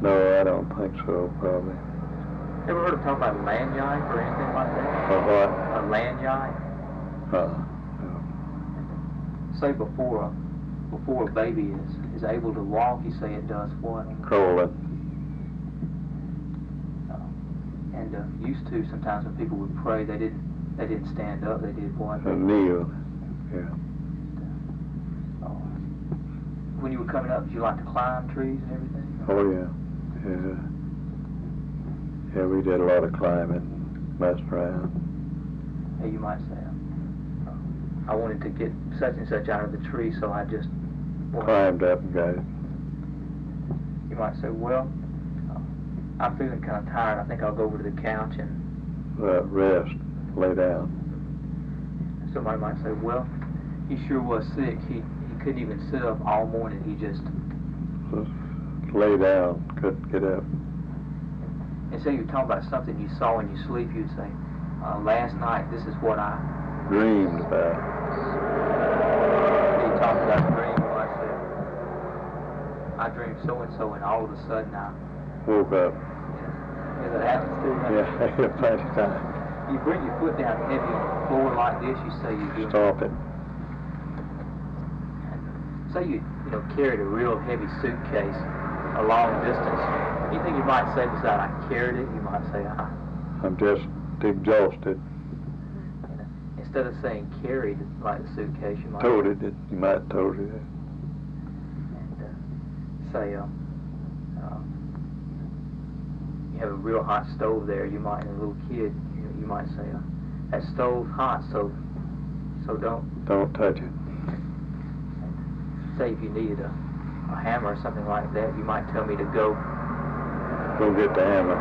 No, I don't think so, probably. Ever heard of talking about a lanyard or anything like that? A what? A lanyard? No. Say before a baby is able to walk, you say it does what? Crawling. And used to sometimes when people would pray, they didn't stand up. They did what? Kneel. Yeah. When you were coming up, did you like to climb trees and everything? Oh yeah. Yeah. Yeah, we did a lot of climbing, messed around. Hey, you might say, I wanted to get such and such out of the tree, so I just climbed up and got it. You might say, well, I'm feeling kind of tired. I think I'll go over to the couch and rest, lay down. Somebody might say, well, he sure was sick. He couldn't even sit up all morning. He just lay down, couldn't get up. And say you're talking about something you saw in your sleep, you'd say, last night, this is what I dreamed about. You talked about a dream. Well, I dreamed so-and-so, and all of a sudden I woke up. Yeah, that happens too. Yeah, plenty of time. You bring your foot down heavy on the floor like this, you say you do. Stop it. Say you carried a real heavy suitcase a long distance. Anything you might say besides I carried it, you might say I'm just exhausted. Instead of saying carried like the suitcase, you might toted it. You might tote it. And say you have a real hot stove there. You might, as a little kid, you might say that stove's hot, so don't touch it. Say if you needed a hammer or something like that, you might tell me to go get the hammer.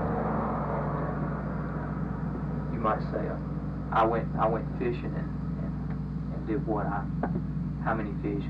You might say, I went fishing and did what? How many fish?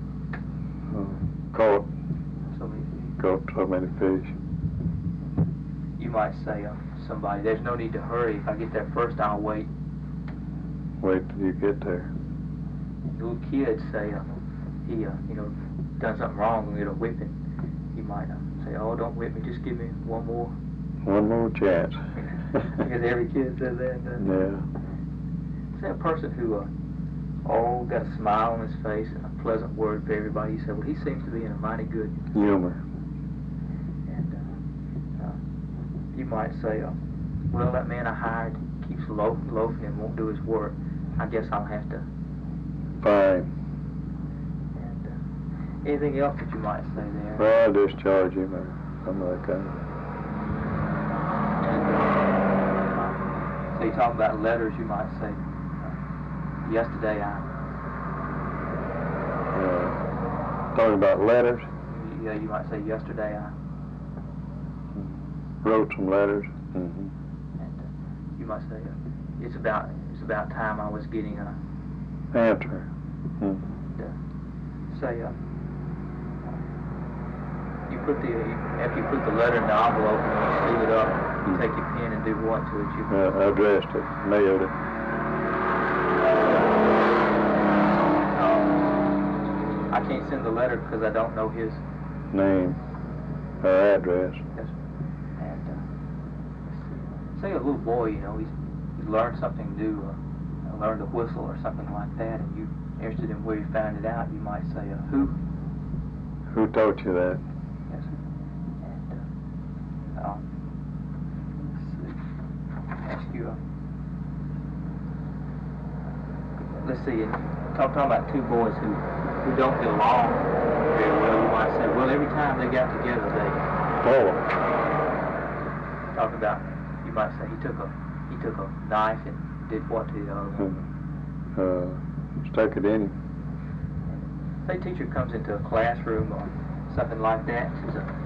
Caught so many fish. Caught so many fish. You might say, somebody, there's no need to hurry. If I get there first, I'll wait. Wait till you get there. The little kid say, he done something wrong and get a whipping. He might say, oh, don't whip me, just give me one more chance. Because every kid says that, doesn't it? Yeah. Is that a person who got a smile on his face and a pleasant word for everybody? You say, well, he seems to be in a mighty good humor. And you might say, well, that man I hired keeps loafing and won't do his work. I guess I'll have to fine. Anything else that you might say there? Well, I'll discharge him or something like that. So you talk about letters, you might say, yesterday talking about letters? Yeah, you might say, yesterday I wrote some letters. And you might say, it's about time I was getting an answer. Say, after you put the letter in the envelope and you seal it up, you take your pen and do what to it? You addressed it, mailed it. I can't send the letter because I don't know his name or address. Yes. And say a little boy, he's learned something new, learned to whistle or something like that, and you're interested in where you found it out. You might say, who taught you that? Yes. And let's see, talking about two boys who don't get along very well. You might say, well, every time they got together, they talk about. You might say he took a knife and did what to the other one? Stuck it in him. Say a teacher comes into a classroom or something like that. She says,